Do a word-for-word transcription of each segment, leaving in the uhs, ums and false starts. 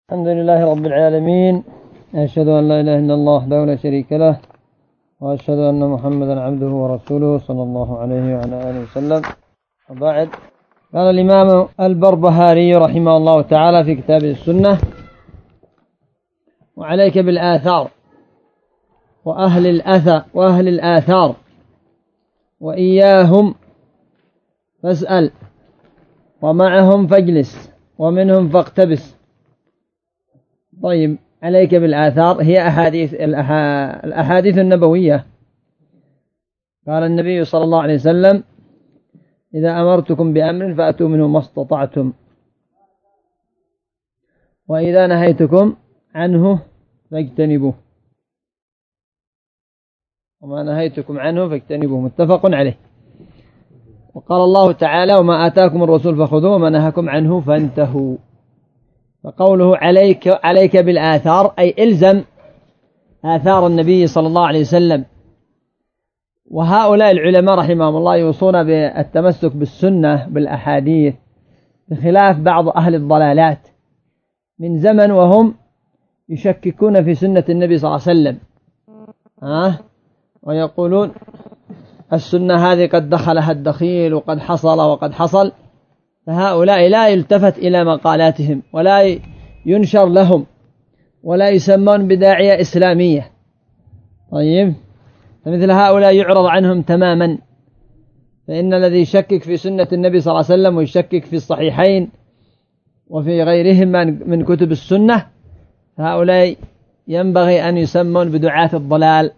الحمد لله رب العالمين، أشهد أن لا إله إلا الله وحده لا شريك له، وأشهد أن محمدا عبده ورسوله صلى الله عليه وعلى آله وسلم. وبعد، قال الإمام البربهاري رحمه الله تعالى في كتابه السنة: وعليك بالآثار وأهل الأثر وأهل الآثار وإياهم فاسأل ومعهم فاجلس ومنهم فاقتبس. طيب، عليك بالآثار هي أحاديث الأحاديث النبوية. قال النبي صلى الله عليه وسلم: إذا أمرتكم بأمر فأتوا منه ما استطعتم، وإذا نهيتكم عنه فاجتنبوه، وما نهيتكم عنه فاجتنبوه. متفق عليه. وقال الله تعالى: وما آتاكم الرسول فخذوه وما نهاكم عنه فانتهوا. فقوله عليك عليك بالآثار أي إلزم آثار النبي صلى الله عليه وسلم. وهؤلاء العلماء رحمهم الله يوصون بالتمسك بالسنة بالأحاديث، بخلاف بعض أهل الضلالات من زمن وهم يشككون في سنة النبي صلى الله عليه وسلم، ها ويقولون السنة هذه قد دخلها الدخيل وقد حصل وقد حصل. فهؤلاء لا يلتفت إلى مقالاتهم ولا ينشر لهم ولا يسمون بداعية إسلامية. طيب، فمثل هؤلاء يعرض عنهم تماما. فإن الذي يشكك في سنة النبي صلى الله عليه وسلم ويشكك في الصحيحين وفي غيرهم من كتب السنة، هؤلاء ينبغي أن يسمون بدعاة الضلال.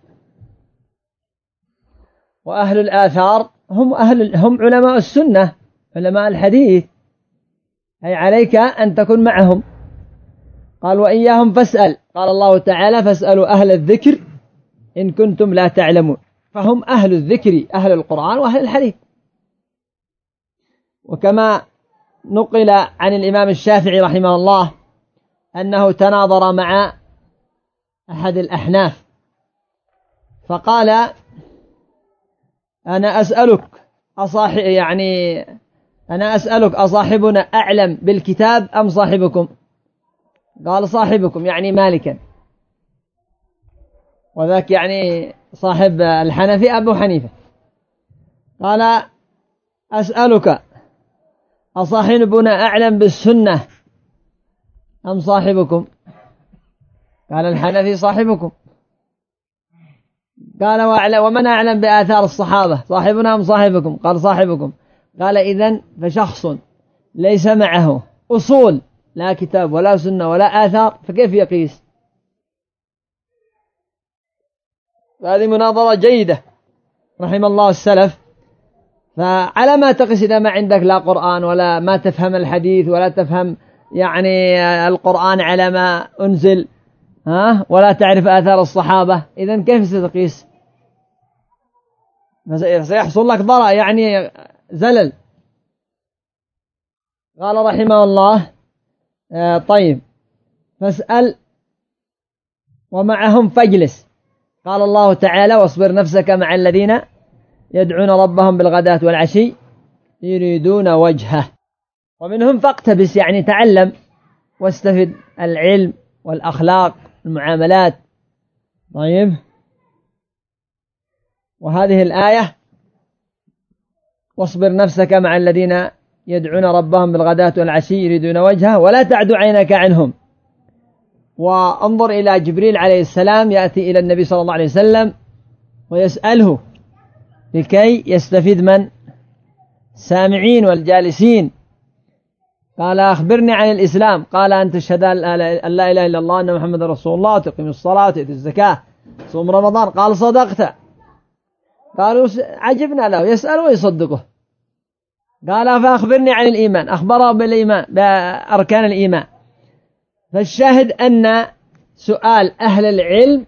وأهل الآثار هم أهل هم علماء السنة، علماء الحديث، أي عليك أن تكون معهم. قال: وإياهم فاسأل. قال الله تعالى: فاسألوا أهل الذكر إن كنتم لا تعلمون. فهم أهل الذكر، أهل القرآن وأهل الحديث. وكما نقل عن الإمام الشافعي رحمه الله أنه تناظر مع أحد الأحناف فقال: أنا أسألك أصاحب يعني أنا أسألك أصاحبنا أعلم بالكتاب أم صاحبكم؟ قال: صاحبكم، يعني مالكا، وذاك يعني صاحب الحنفي أبو حنيفة. قال: أسألك أصاحبنا أعلم بالسنة أم صاحبكم؟ قال: الحنفي صاحبكم. قال: ومن أعلم بآثار الصحابة، صاحبنا أم صاحبكم؟ قال: صاحبكم. قال: إذن فشخص ليس معه أصول، لا كتاب ولا سنة ولا آثار، فكيف يقيس؟ هذه مناظرة جيدة رحم الله السلف. فعلى ما تقيس إذا ما عندك لا قرآن ولا ما تفهم الحديث ولا تفهم يعني القرآن على ما أنزل، ها ولا تعرف آثار الصحابة، إذن كيف ستقيس؟ سيحصل لك ضرر، يعني زلل. قال رحمه الله: آه طيب، فاسأل ومعهم فاجلس. قال الله تعالى: واصبر نفسك مع الذين يدعون ربهم بالغداة والعشي يريدون وجهه ومنهم فاقتبس، يعني تعلم واستفد العلم والأخلاق المعاملات. طيب، وهذه الآية: واصبر نفسك مع الذين يدعون ربهم بالغداة والعشي يريدون وجهه ولا تعد عينك عنهم. وانظر إلى جبريل عليه السلام يأتي إلى النبي صلى الله عليه وسلم ويسأله لكي يستفيد من؟ السامعين والجالسين. قال: أخبرني عن الإسلام. قال: أن تشهد أن لا إله إلا الله أن محمد رسول الله وتقيم الصلاة وتؤتي الزكاة صوم رمضان. قال: صدقت. قالوا: عجبنا له يسأل ويصدقه. قال: فأخبرني عن الإيمان. أخبره بالإيمان بأركان الإيمان. فالشاهد أن سؤال أهل العلم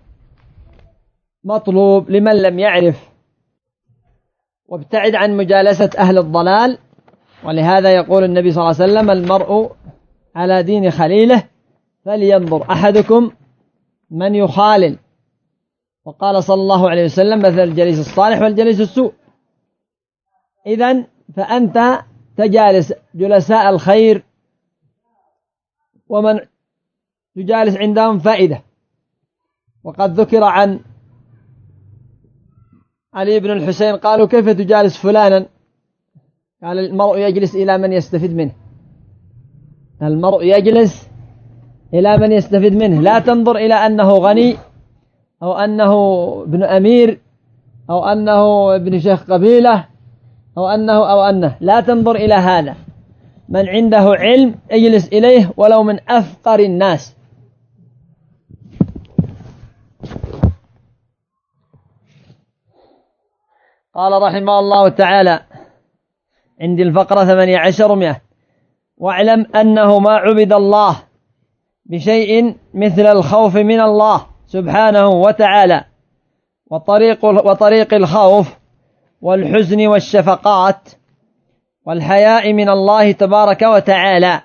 مطلوب لمن لم يعرف، وابتعد عن مجالسة أهل الضلال. ولهذا يقول النبي صلى الله عليه وسلم: المرء على دين خليله فلينظر أحدكم من يخالل. وقال صلى الله عليه وسلم: مثل الجليس الصالح والجليس السوء. إذن فأنت تجالس جلساء الخير ومن تجالس عندهم فائدة. وقد ذكر عن علي بن الحسين قالوا كيف تجالس فلانا؟ قال المرء يجلس إلى من يستفيد منه، المرء يجلس إلى من يستفيد منه، لا تنظر إلى أنه غني أو أنه ابن أمير أو أنه ابن شيخ قبيلة أو أنه أو أنه لا تنظر إلى هذا. من عنده علم اجلس إليه ولو من أفقر الناس. قال رحمه الله تعالى عند الفقرة ثمانية عشر مئة: واعلم أنه ما عبد الله بشيء مثل الخوف من الله سبحانه وتعالى، وطريق, وطريق الخوف والحزن والشفقات والحياء من الله تبارك وتعالى.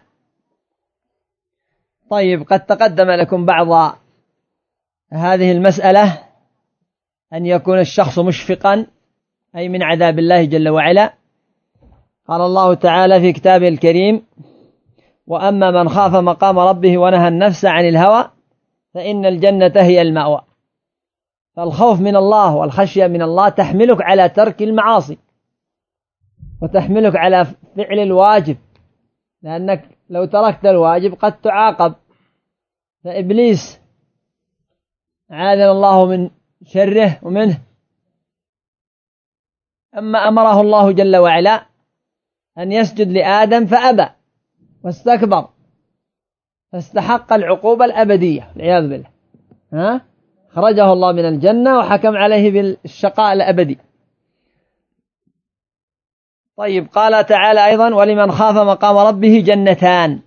طيب، قد تقدم لكم بعض هذه المسألة، أن يكون الشخص مشفقا أي من عذاب الله جل وعلا. قال الله تعالى في كتابه الكريم: وأما من خاف مقام ربه ونهى النفس عن الهوى فإن الجنة هي المأوى. فالخوف من الله والخشية من الله تحملك على ترك المعاصي وتحملك على فعل الواجب، لأنك لو تركت الواجب قد تعاقب. فإبليس عاذنا الله من شره ومنه، أما أمره الله جل وعلا أن يسجد لآدم فأبى واستكبر فاستحق العقوبة الأبدية والعياذ بالله. ها؟ خرجه الله من الجنة وحكم عليه بالشقاء الأبدي. طيب، قال تعالى أيضا: ولمن خاف مقام ربه جنتان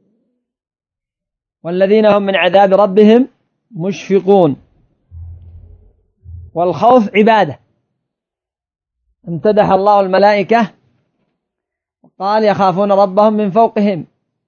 والذين هم من عذاب ربهم مشفقون. والخوف عبادة. امتدح الله الملائكة وقال: يخافون ربهم من فوقهم.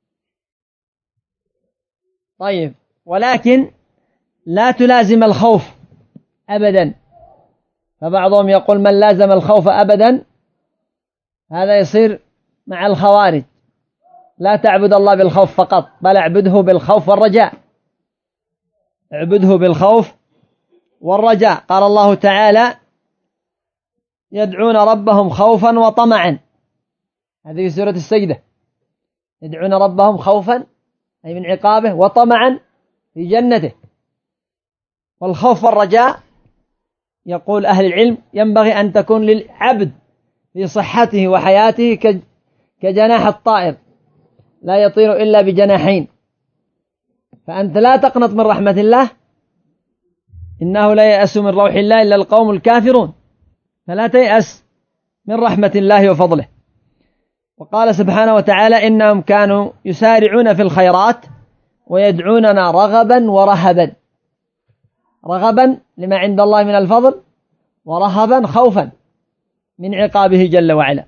طيب، ولكن لا تلازم الخوف أبدا. فبعضهم يقول من لازم الخوف أبدا هذا يصير مع الخوارج. لا تعبد الله بالخوف فقط، بل اعبده بالخوف والرجاء. اعبده بالخوف والرجاء. قال الله تعالى: يدعون ربهم خوفا وطمعا. هذه سورة السجدة. يدعون ربهم خوفا أي من عقابه، وطمعا في جنته. والخوف والرجاء يقول أهل العلم ينبغي أن تكون للعبد في صحته وحياته كجناح الطائر لا يطير إلا بجناحين. فأنت لا تقنط من رحمة الله، إنه لا يأس من روح الله إلا القوم الكافرون. فلا تيأس من رحمة الله وفضله. وقال سبحانه وتعالى: إنهم كانوا يسارعون في الخيرات ويدعوننا رغبا ورهبا. رغبا لما عند الله من الفضل، ورهبا خوفا من عقابه جل وعلا.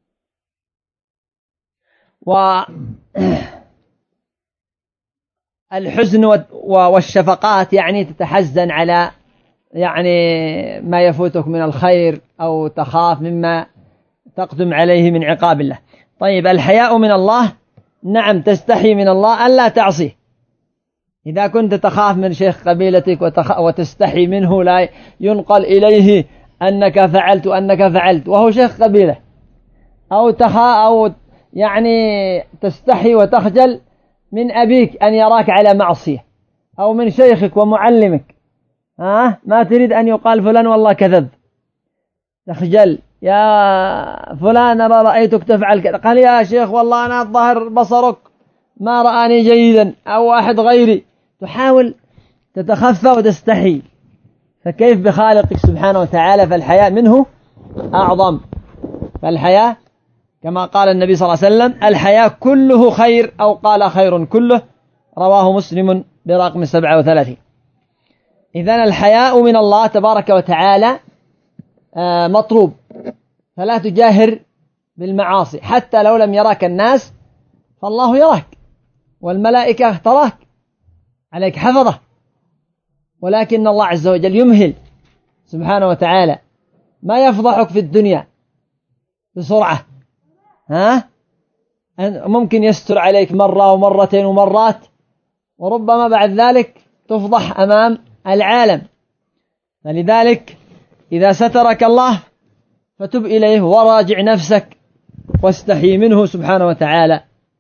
والحزن والشفقات يعني تتحزن على يعني ما يفوتك من الخير أو تخاف مما تقدم عليه من عقاب الله. طيب، الحياء من الله، نعم تستحي من الله ألا تعصيه. إذا كنت تخاف من شيخ قبيلتك وتخ... وتستحي منه، لا ينقل إليه أنك فعلت وأنك فعلت وهو شيخ قبيلة، أو تخا أو يعني تستحي وتخجل من أبيك أن يراك على معصية، أو من شيخك ومعلمك، ها ما تريد أن يقال فلان والله كذب، تخجل: يا فلان أنا رأيتك تفعل كذا. قال: يا شيخ والله أنا الظاهر بصرك ما رآني جيدا، أو واحد غيري. تحاول تتخفى وتستحي، فكيف بخالقك سبحانه وتعالى؟ فالحياء منه أعظم. فالحياء كما قال النبي صلى الله عليه وسلم: الحياء كله خير، أو قال خير كله، رواه مسلم برقم سبعة وثلاثين. إذن الحياء من الله تبارك وتعالى مطلوب. فلا تجاهر بالمعاصي، حتى لو لم يراك الناس فالله يراك، والملائكة تراك، عليك حفظه. ولكن الله عز وجل يمهل سبحانه وتعالى، ما يفضحك في الدنيا بسرعة. ها ممكن يستر عليك مرة ومرتين ومرات، وربما بعد ذلك تفضح أمام العالم. فلذلك إذا سترك الله فتب إليه وراجع نفسك واستحي منه سبحانه وتعالى،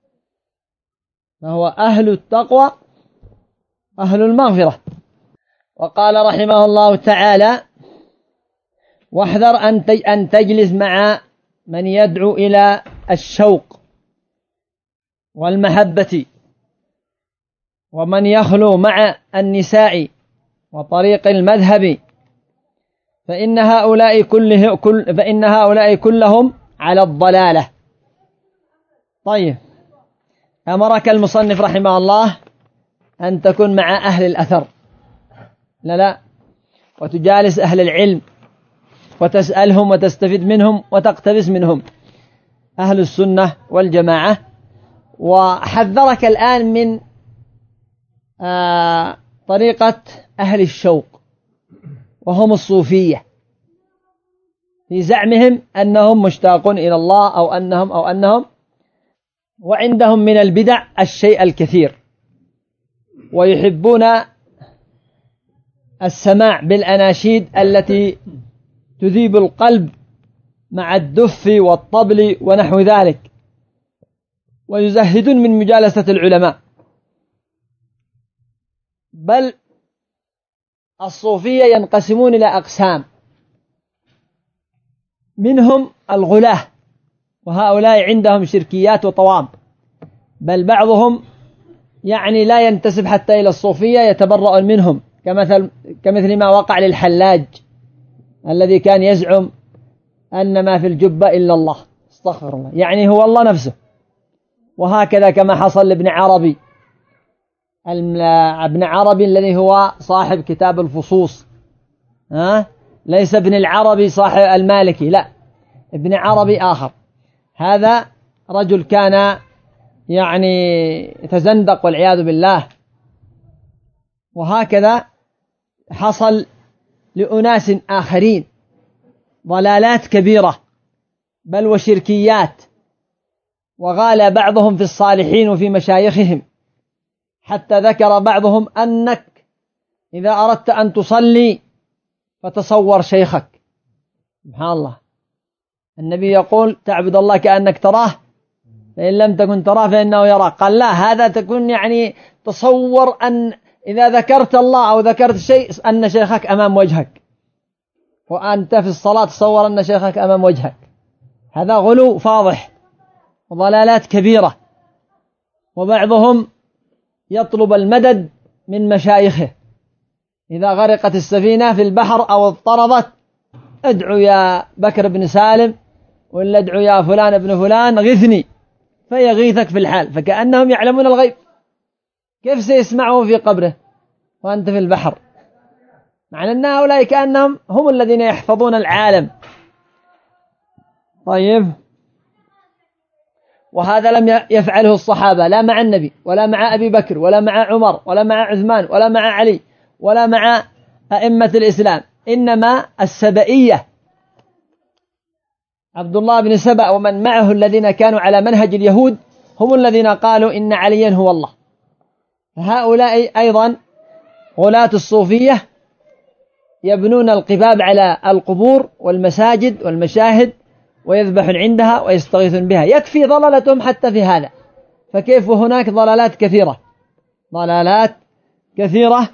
فهو أهل التقوى أهل المغفرة. وقال رحمه الله تعالى: واحذر أن تجلس مع من يدعو إلى الشوق والمحبة، ومن يخلو مع النساء وطريق المذهب، فإن هؤلاء كله كل فإن هؤلاء كلهم على الضلالة. طيب، أمرك المصنف رحمه الله أن تكون مع أهل الأثر، لا لا وتجالس أهل العلم وتسألهم وتستفيد منهم وتقتبس منهم، أهل السنة والجماعة. وحذرك الآن من آه طريقة أهل الشوق وهم الصوفية، في زعمهم أنهم مشتاقون إلى الله أو أنهم أو أنهم وعندهم من البدع الشيء الكثير، ويحبون السماع بالأناشيد التي تذيب القلب مع الدف والطبل ونحو ذلك، ويزهدون من مجالسة العلماء. بل الصوفية ينقسمون إلى أقسام، منهم الغلاة، وهؤلاء عندهم شركيات وطوام، بل بعضهم يعني لا ينتسب حتى إلى الصوفية، يتبرأ منهم، كمثل, كمثل ما وقع للحلاج الذي كان يزعم أن ما في الجبة إلا الله، استغفر الله، يعني هو الله نفسه. وهكذا كما حصل لابن عربي، ابن عربي الذي هو صاحب كتاب الفصوص، ها؟ ليس ابن العربي صاحب المالكي، لا، ابن عربي آخر. هذا رجل كان يعني يتزندق والعياذ بالله. وهكذا حصل لأناس آخرين ضلالات كبيرة بل وشركيات، وغال بعضهم في الصالحين وفي مشايخهم، حتى ذكر بعضهم أنك إذا أردت أن تصلي فتصور شيخك. سبحان الله، النبي يقول: تعبد الله كأنك تراه فإن لم تكن تراه فإنه يراك. قال: لا، هذا تكون يعني تصور أن إذا ذكرت الله أو ذكرت شيء أن شيخك أمام وجهك، وأنت في الصلاة تصور أن شيخك أمام وجهك. هذا غلو فاضح وضلالات كبيرة. وبعضهم يطلب المدد من مشايخه، إذا غرقت السفينة في البحر أو اضطربت: ادعو يا بكر بن سالم، ولا ادعو يا فلان ابن فلان غثني، فيغيثك في الحال. فكأنهم يعلمون الغيب، كيف سيسمعه في قبره وأنت في البحر؟ مع أن هؤلاء كأنهم هم الذين يحفظون العالم. طيب، وهذا لم يفعله الصحابة، لا مع النبي ولا مع أبي بكر ولا مع عمر ولا مع عثمان ولا مع علي ولا مع أئمة الإسلام، إنما السبئية، عبد الله بن سبأ ومن معه الذين كانوا على منهج اليهود، هم الذين قالوا إن عليا هو الله. هؤلاء أيضا غلاة الصوفية يبنون القباب على القبور والمساجد والمشاهد، ويذبحون عندها ويستغيثون بها. يكفي ضلالتهم حتى في هذا، فكيف هناك ضلالات كثيرة ضلالات كثيرة.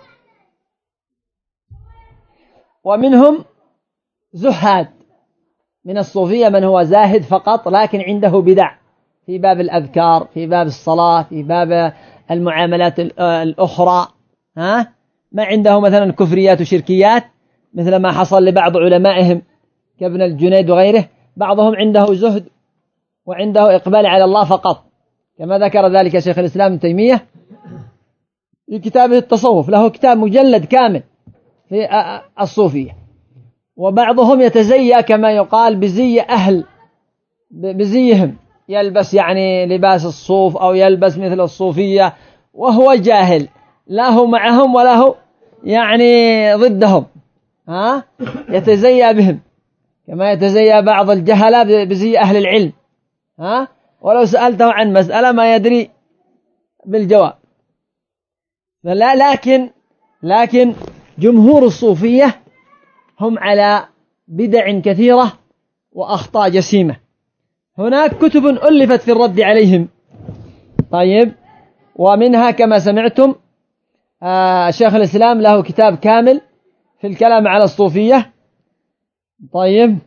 ومنهم زهاد من الصوفية، من هو زاهد فقط لكن عنده بدع في باب الأذكار، في باب الصلاة، في باب المعاملات الأخرى، ها؟ ما عنده مثلا كفريات وشركيات مثل ما حصل لبعض علمائهم كابن الجنيد وغيره. بعضهم عنده زهد وعنده إقبال على الله فقط، كما ذكر ذلك شيخ الإسلام ابن تيمية في كتابه التصوف، له كتاب مجلد كامل في الصوفية. وبعضهم يتزيى كما يقال بزي أهل بزيهم، يلبس يعني لباس الصوف أو يلبس مثل الصوفية وهو جاهل، لا هو معهم ولا هو يعني ضدهم، ها؟ يتزيى بهم كما يتزيى بعض الجهلة بزي أهل العلم، ها؟ ولو سألته عن مسألة ما يدري بالجواب. لا لكن لكن جمهور الصوفية هم على بدع كثيرة وأخطاء جسيمة. هناك كتب ألفت في الرد عليهم. طيب، ومنها كما سمعتم آه شيخ الإسلام له كتاب كامل في الكلام على الصوفية. طيب،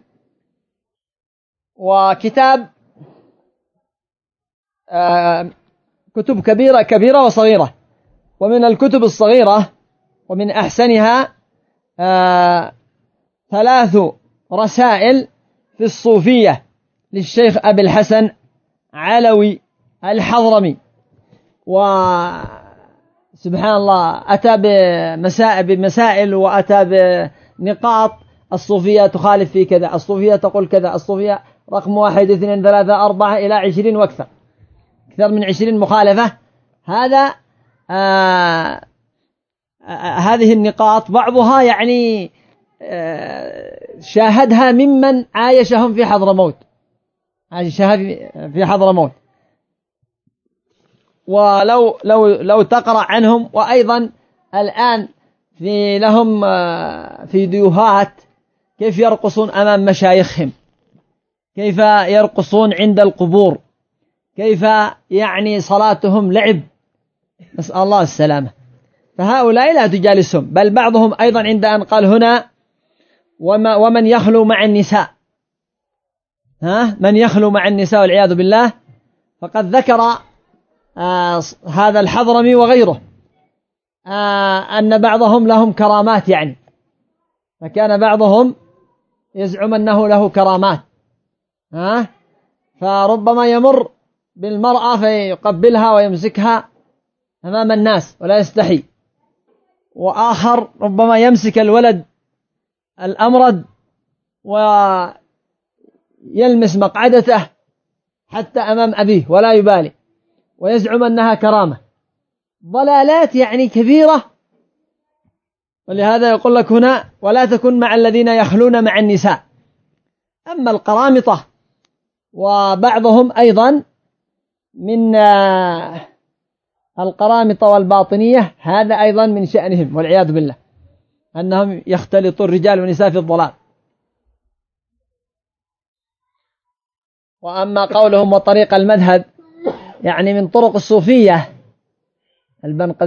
وكتاب آه كتب كبيرة كبيرة وصغيرة. ومن الكتب الصغيرة ومن أحسنها آه ثلاث رسائل في الصوفية للشيخ أبي الحسن علوي الحضرمي. وسبحان الله أتى بمسائل, بمسائل وأتى بنقاط: الصوفية تخالف في كذا، الصوفية تقول كذا، الصوفية رقم واحد اثنين ثلاثة أربعة إلى عشرين وأكثر، أكثر من عشرين مخالفة. هذا آه آه هذه النقاط بعضها يعني آه شاهدها ممن عايشهم في حضرموت، عايشها في حضرموت. ولو لو لو تقرأ عنهم، وأيضا الآن في لهم آه في فيديوهات كيف يرقصون أمام مشايخهم، كيف يرقصون عند القبور، كيف يعني صلاتهم لعب، نسأل الله السلامة. فهؤلاء لا تجالسهم. بل بعضهم أيضا عند أن قال هنا وما ومن يخلو مع النساء، ها من يخلو مع النساء والعياذ بالله، فقد ذكر آه هذا الحضرمي وغيره آه أن بعضهم لهم كرامات، يعني فكان بعضهم يزعم أنه له كرامات، ها فربما يمر بالمرأة فيقبلها ويمسكها أمام الناس ولا يستحي، وآخر ربما يمسك الولد الأمرد ويلمس مقعدته حتى أمام أبيه ولا يبالي، ويزعم أنها كرامة. ضلالات يعني كبيرة. ولهذا يقول لك هنا: ولا تكن مع الذين يخلون مع النساء. أما القرامطة وبعضهم أيضا من القرامطة والباطنية، هذا أيضا من شأنهم والعياذ بالله، أنهم يختلطون الرجال والنساء في الضلال. وأما قولهم وطريق المذهب، يعني من طرق الصوفية البنقد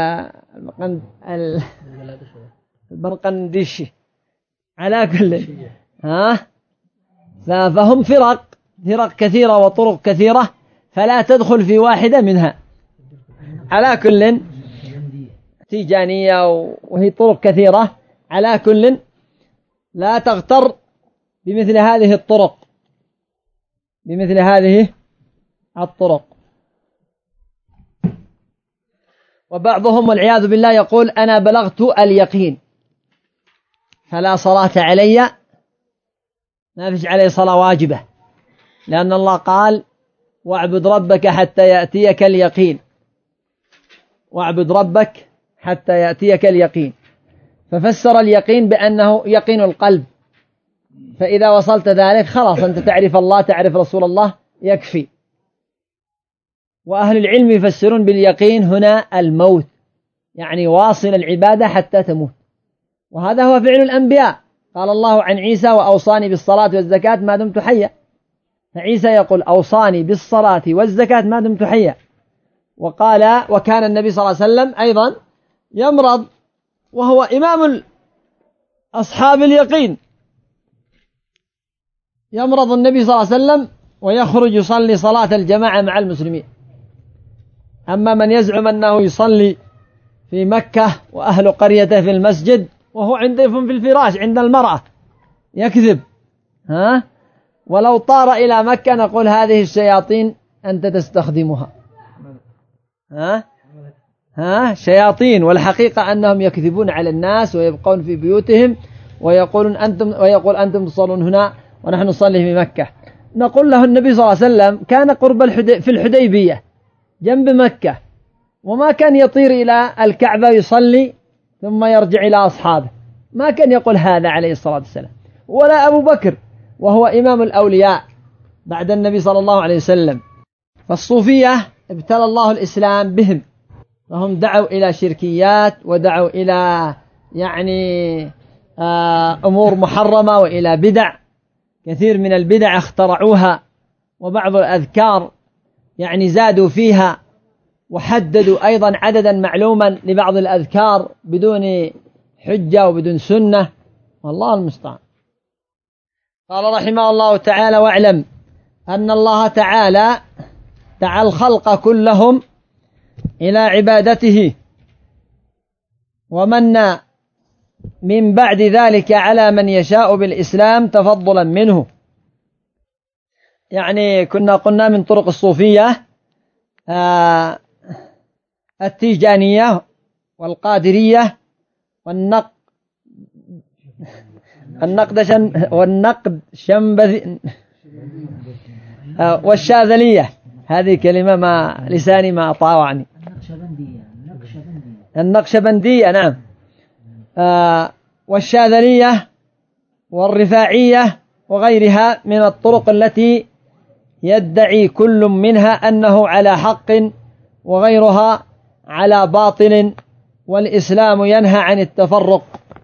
البرقنديشي على كل ها فهم فرق فرق كثيرة وطرق كثيرة، فلا تدخل في واحدة منها. على كل تيجانية وهي طرق كثيرة، على كل لا تغتر بمثل هذه الطرق بمثل هذه الطرق. وبعضهم والعياذ بالله يقول: أنا بلغت اليقين فلا صلاة علي، ما فيش عليه صلاة واجبة، لأن الله قال: واعبد ربك حتى يأتيك اليقين، واعبد ربك حتى يأتيك اليقين. ففسر اليقين بأنه يقين القلب، فإذا وصلت ذلك خلاص أنت تعرف الله، تعرف رسول الله، يكفي. وأهل العلم يفسرون باليقين هنا الموت، يعني واصل العبادة حتى تموت. وهذا هو فعل الأنبياء. قال الله عن عيسى: وأوصاني بالصلاة والزكاة ما دمت حيا. فعيسى يقول: أوصاني بالصلاة والزكاة ما دمت حيا. وقال: وكان النبي صلى الله عليه وسلم أيضا يمرض وهو إمام أصحاب اليقين، يمرض النبي صلى الله عليه وسلم ويخرج يصلي صلاة الجماعة مع المسلمين. أما من يزعم أنه يصلي في مكة وأهل قريته في المسجد وهو عندهم في الفراش عند المرأة، يكذب. ها ولو طار إلى مكة نقول: هذه الشياطين أنت تستخدمها، ها ها شياطين. والحقيقة أنهم يكذبون على الناس ويبقون في بيوتهم ويقولون أنتم ويقول أنتم تصلون هنا ونحن نصلي في مكة. نقول له: النبي صلى الله عليه وسلم كان قرب الحدي في الحديبية جنب مكة، وما كان يطير إلى الكعبة يصلي ثم يرجع إلى أصحابه، ما كان يقول هذا عليه الصلاة والسلام. ولا أبو بكر وهو إمام الأولياء بعد النبي صلى الله عليه وسلم. فالصوفية ابتلى الله الإسلام بهم فهم دعوا إلى شركيات ودعوا إلى يعني أمور محرمة وإلى بدع، كثير من البدع اخترعوها، وبعض الأذكار يعني زادوا فيها، وحددوا أيضا عددا معلوما لبعض الأذكار بدون حجة وبدون سنة، والله المستعان. قال رحمه الله تعالى: واعلم أن الله تعالى دعا الخلق كلهم إلى عبادته، ومن من بعد ذلك على من يشاء بالإسلام تفضلا منه. يعني كنا قلنا من طرق الصوفية آه التيجانية والقادرية والنق النقد والنقد شنبذي آه والشاذلية، هذه كلمة ما لساني ما طاوعني. النقشبندية نعم. آه والشاذلية والرفاعية وغيرها من الطرق التي يدعي كل منها أنه على حق وغيرها على باطل، والإسلام ينهى عن التفرق.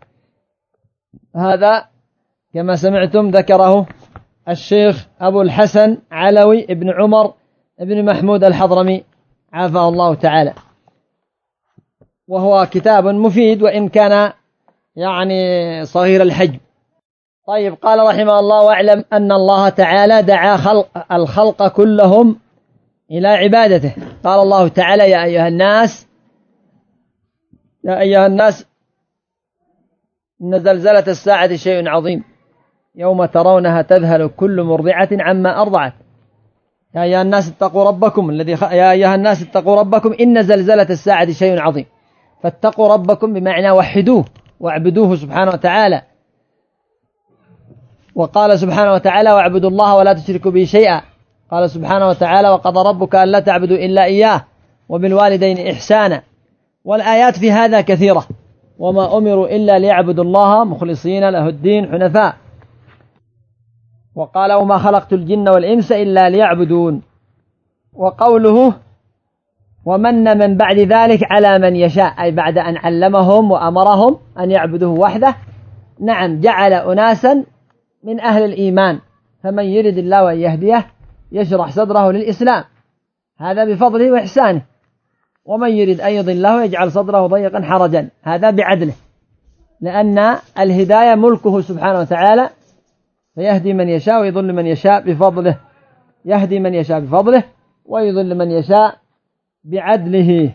هذا كما سمعتم ذكره الشيخ أبو الحسن علوي ابن عمر ابن محمود الحضرمي عافاه الله تعالى، وهو كتاب مفيد وإن كان يعني صغير الحجم. طيب، قال رحمه الله: واعلم أن الله تعالى دعا خلق الخلق كلهم إلى عبادته. قال الله تعالى: يا أيها الناس يا أيها الناس إن زلزلة الساعة شيء عظيم يوم ترونها تذهل كل مرضعة عما أرضعت. يا أيها الناس اتقوا ربكم الذي خ... يا أيها الناس اتقوا ربكم إن زلزلة الساعة شيء عظيم. فاتقوا ربكم بمعنى وحدوه واعبدوه سبحانه وتعالى. وقال سبحانه وتعالى: واعبدوا الله ولا تشركوا به شيئا. قال سبحانه وتعالى: وقضى ربك ألا تعبدوا إلا إياه وبالوالدين إحسانا. والآيات في هذا كثيرة: وما أمروا إلا ليعبدوا الله مخلصين له الدين حنفاء. وقال: وما خلقت الجن والإنس إلا ليعبدون. وقوله: ومن من بعد ذلك على من يشاء، أي بعد أن علمهم وأمرهم أن يعبدوه وحده. نعم، جعل أناسا من أهل الإيمان، فمن يرد الله أن يهديه يشرح صدره للإسلام، هذا بفضله وإحسانه. ومن يرد أن يضله يجعل صدره ضيقا حرجا، هذا بعدله، لأن الهداية ملكه سبحانه وتعالى، فيهدي من يشاء ويضل من يشاء بفضله. يهدي من يشاء بفضله ويضل من يشاء بعدله.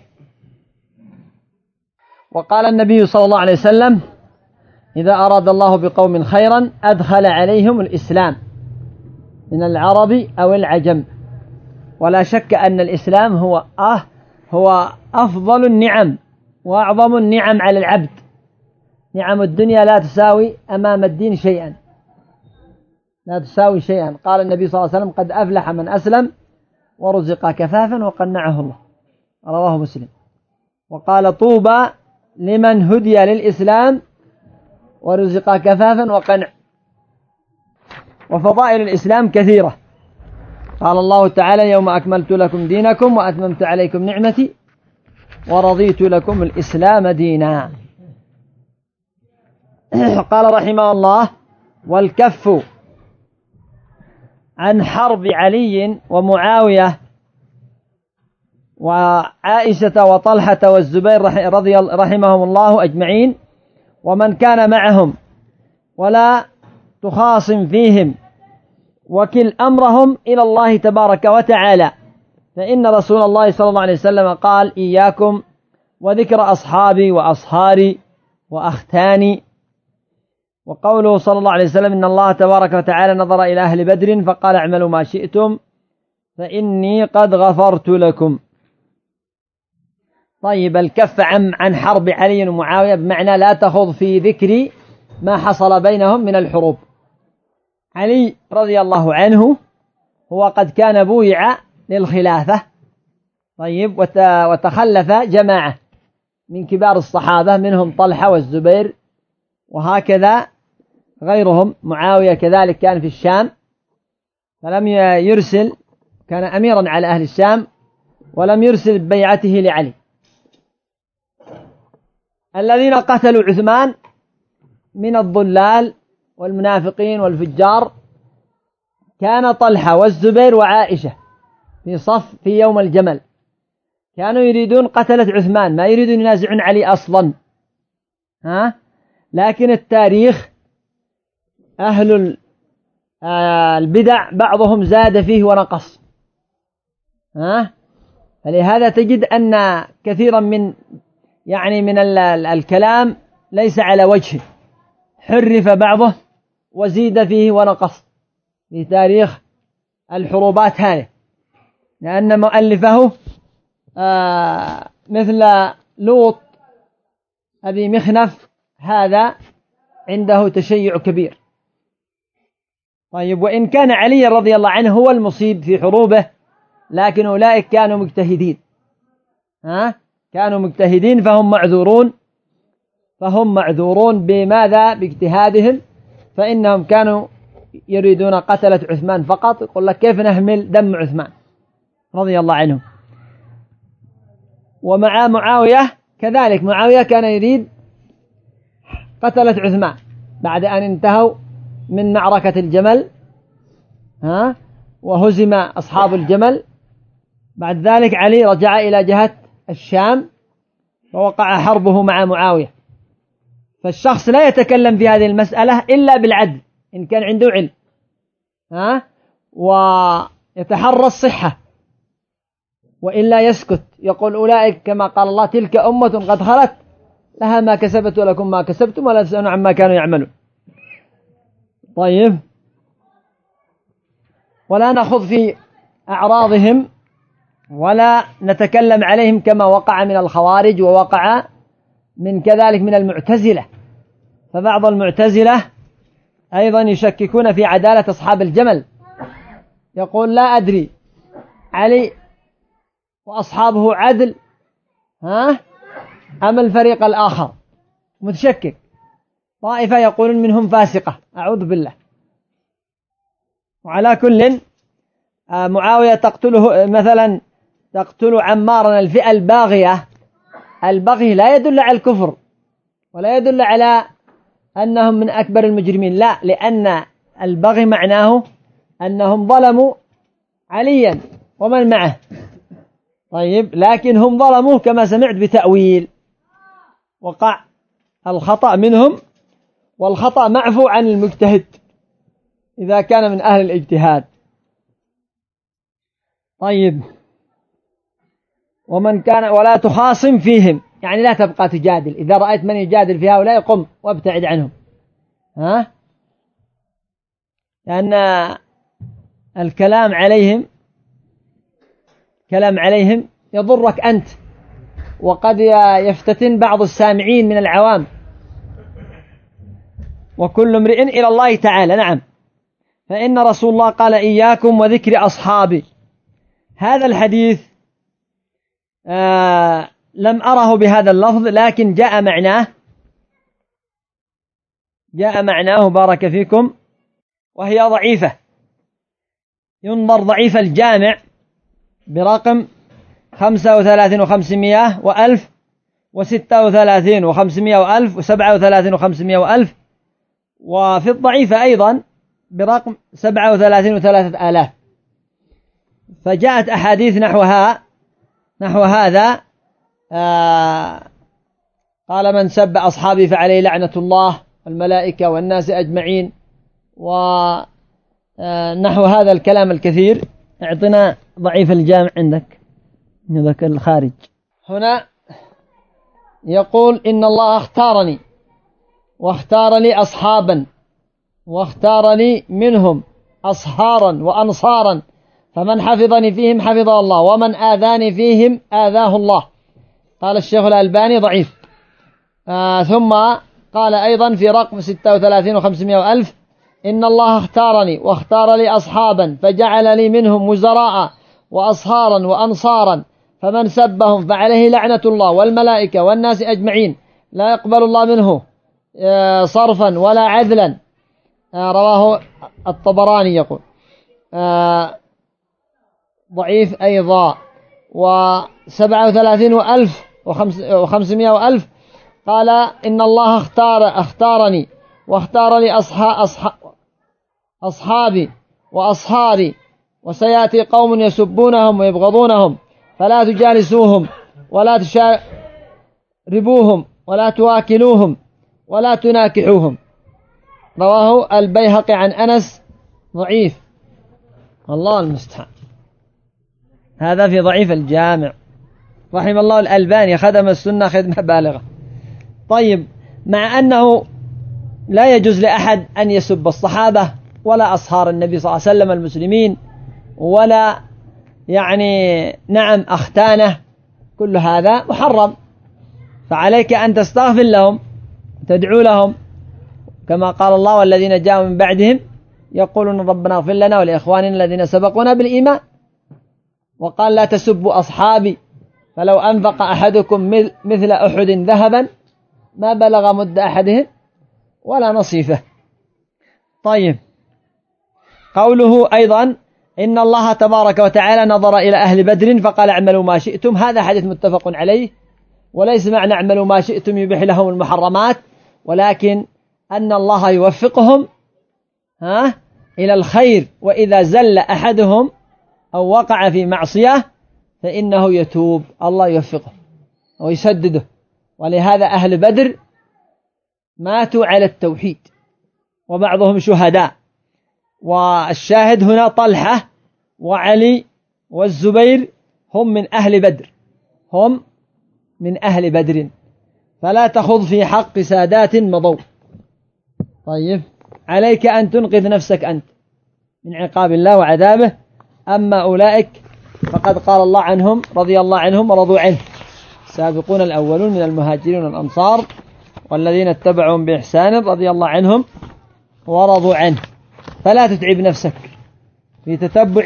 وقال النبي صلى الله عليه وسلم: إذا أراد الله بقوم خيرا أدخل عليهم الإسلام من العرب أو العجم. ولا شك أن الإسلام هو أه هو أفضل النعم وأعظم النعم على العبد. نعم الدنيا لا تساوي أمام الدين شيئا، لا تساوي شيئا. قال النبي صلى الله عليه وسلم: قد أفلح من أسلم ورزق كفافا وقنعه الله، رواه مسلم. وقال: طوبى لمن هدي للإسلام ورزق كفافا وقنع. وفضائل الإسلام كثيرة. قال الله تعالى: يوم أكملت لكم دينكم وأتممت عليكم نعمتي ورضيت لكم الإسلام دينا. قال رحمه الله: والكف عن حرب علي ومعاوية وعائشة وطلحة والزبير رضي رحمهم الله أجمعين ومن كان معهم، ولا تخاصم فيهم، وكل أمرهم إلى الله تبارك وتعالى. فإن رسول الله صلى الله عليه وسلم قال: إياكم وذكر أصحابي وأصهاري وأختاني. وقوله صلى الله عليه وسلم: إن الله تبارك وتعالى نظر إلى أهل بدر فقال: اعملوا ما شئتم فإني قد غفرت لكم. طيب، الكف عن عن حرب علي ومعاوية بمعنى لا تخوض في ذكر ما حصل بينهم من الحروب. علي رضي الله عنه هو قد كان بويع للخلافة، طيب، وتخلف جماعة من كبار الصحابة منهم طلحة والزبير وهكذا غيرهم. معاوية كذلك كان في الشام فلم يرسل، كان أميرا على أهل الشام ولم يرسل ببيعته لعلي، الذين قتلوا عثمان من الضلال والمنافقين والفجار كان طلحة والزبير وعائشة في صف في يوم الجمل، كانوا يريدون قتلة عثمان، ما يريدون ينازعون علي أصلا. ها؟ لكن التاريخ أهل البدع بعضهم زاد فيه ونقص. ها؟ فلهذا تجد أن كثيرا من يعني من الكلام ليس على وجهه، حرف بعضه وزيد فيه ونقص في تاريخ الحروبات هذه، لأن مؤلفه آه مثل لوط أبي مخنف هذا عنده تشيع كبير. طيب، وإن كان علي رضي الله عنه هو المصيب في حروبه، لكن أولئك كانوا مجتهدين. ها؟ كانوا مجتهدين فهم معذورون، فهم معذورون بماذا؟ باجتهادهم، فإنهم كانوا يريدون قتلة عثمان فقط. يقول لك كيف نهمل دم عثمان رضي الله عنه. ومع معاوية كذلك، معاوية كان يريد قتلة عثمان بعد أن انتهوا من معركة الجمل، ها؟ وهزم أصحاب الجمل. بعد ذلك علي رجع إلى جهة الشام ووقع حربه مع معاوية. فالشخص لا يتكلم في هذه المسألة إلا بالعدل إن كان عنده علم، ها؟ ويتحرى الصحة، وإلا يسكت، يقول أولئك كما قال الله تلك أمة قد خلت لها ما كسبت ولكم ما كسبتم ولا تسألون عما كانوا يعملون. طيب، ولا نخوض في أعراضهم ولا نتكلم عليهم كما وقع من الخوارج ووقع من كذلك من المعتزلة. فبعض المعتزلة أيضا يشككون في عدالة أصحاب الجمل، يقول لا أدري علي وأصحابه عدل ها أم الفريق الآخر، متشكك. طائفة يقولون منهم فاسقة، أعوذ بالله. وعلى كل معاوية تقتله مثلا، تقتل عمارا الفئة الباغية. البغي لا يدل على الكفر ولا يدل على أنهم من أكبر المجرمين، لا، لأن البغي معناه أنهم ظلموا عليا ومن معه. طيب، لكن هم ظلموه كما سمعت بتأويل، وقع الخطأ منهم، والخطأ معفو عن المجتهد إذا كان من أهل الاجتهاد. طيب، ومن كان ولا تخاصم فيهم، يعني لا تبقى تجادل، إذا رأيت من يجادل في هؤلاء قم وابتعد عنهم. ها؟ لأن الكلام عليهم كلام عليهم يضرك أنت، وقد يفتتن بعض السامعين من العوام، وكل امرئ إلى الله تعالى. نعم، فإن رسول الله قال إياكم وذكر أصحابي. هذا الحديث آه لم أره بهذا اللفظ، لكن جاء معناه جاء معناه بارك فيكم، وهي ضعيفة، ينظر ضعيف الجامع برقم خمسة وثلاثين وخمسمائة وألف وستة وثلاثين وخمسمائة وألف وسبعة وثلاثين وخمسمائة وألف، وفي الضعيفة أيضا برقم سبعة وثلاثين وثلاثة آلاف. فجاءت أحاديث نحوها نحو هذا. آه قال من سب أصحابي فعليه لعنة الله والملائكة والناس أجمعين، ونحو هذا الكلام الكثير. اعطنا ضعيف الجامع عندك، ذاك الخارج. هنا يقول إن الله اختارني واختار لي أصحابا واختار لي منهم أصهارا وأنصارا، فمن حفظني فيهم حفظه الله ومن آذاني فيهم آذاه الله. قال الشيخ الألباني ضعيف. آه ثم قال أيضا في رقم ستة وثلاثين وخمسمائة وألف إن الله اختارني واختار لي أصحابا فجعل لي منهم وزراء وأصهارا وأنصارا، فمن سبهم فعليه لعنة الله والملائكة والناس أجمعين، لا يقبل الله منه آه صرفا ولا عدلا. آه رواه الطبراني. يقول آه ضعيف أيضا. وسبعة وثلاثين وألف وخمسمائة وألف قال إن الله اختار اختارني واختار لي أصحاب أصحاب أصحابي وأصهاري، وسيأتي قوم يسبونهم ويبغضونهم فلا تجالسوهم ولا تشاربوهم ولا تواكلوهم ولا تناكحوهم. رواه البيهقي عن أنس، ضعيف، الله المستعان. هذا في ضعيف الجامع. رحم الله الألباني، خدم السنة خدمة بالغة. طيب، مع أنه لا يجوز لأحد أن يسب الصحابة ولا أصهار النبي صلى الله عليه وسلم المسلمين، ولا يعني نعم أختانه، كل هذا محرم، فعليك أن تستغفر لهم، تدعو لهم، كما قال الله: والذين جاءوا من بعدهم يقولون ربنا اغفر لنا ولإخواننا الذين سبقونا بالإيمان. وقال: لا تسبوا أصحابي فلو أنفق أحدكم مثل أحد ذهبا ما بلغ مد أحدهم ولا نصيفه. طيب، قوله أيضا: إن الله تبارك وتعالى نظر إلى أهل بدر فقال: اعملوا ما شئتم. هذا حديث متفق عليه، وليس معنى اعملوا ما شئتم يبيح لهم المحرمات، ولكن أن الله يوفقهم ها إلى الخير، وإذا زل أحدهم أو وقع في معصية فإنه يتوب، الله يوفقه ويسدده. ولهذا أهل بدر ماتوا على التوحيد، وبعضهم شهداء. والشاهد هنا طلحة وعلي والزبير هم من أهل بدر، هم من أهل بدر، فلا تخض في حق سادات مضوا. طيب، عليك أن تنقذ نفسك أنت من عقاب الله وعذابه. أما أولئك فقد قال الله عنهم: رضي الله عنهم ورضوا عنه، السابقون الأولون من المهاجرين والأنصار والذين اتبعهم بإحسان رضي الله عنهم ورضوا عنه. فلا تتعب نفسك في تتبع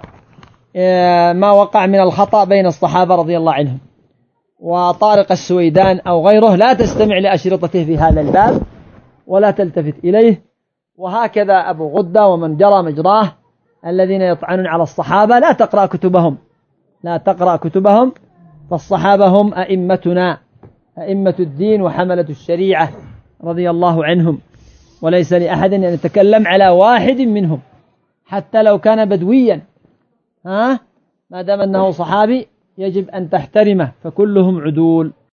ما وقع من الخطأ بين الصحابة رضي الله عنهم. وطارق السويدان أو غيره لا تستمع لأشرطته في هذا الباب ولا تلتفت إليه. وهكذا أبو غدة ومن جرى مجراه الذين يطعنون على الصحابة لا تقرأ كتبهم، لا تقرأ كتبهم، فالصحابة هم أئمتنا، أئمة الدين وحملة الشريعة رضي الله عنهم، وليس لأحد أن يتكلم على واحد منهم حتى لو كان بدويا، ها ما دام أنه صحابي يجب أن تحترمه، فكلهم عدول.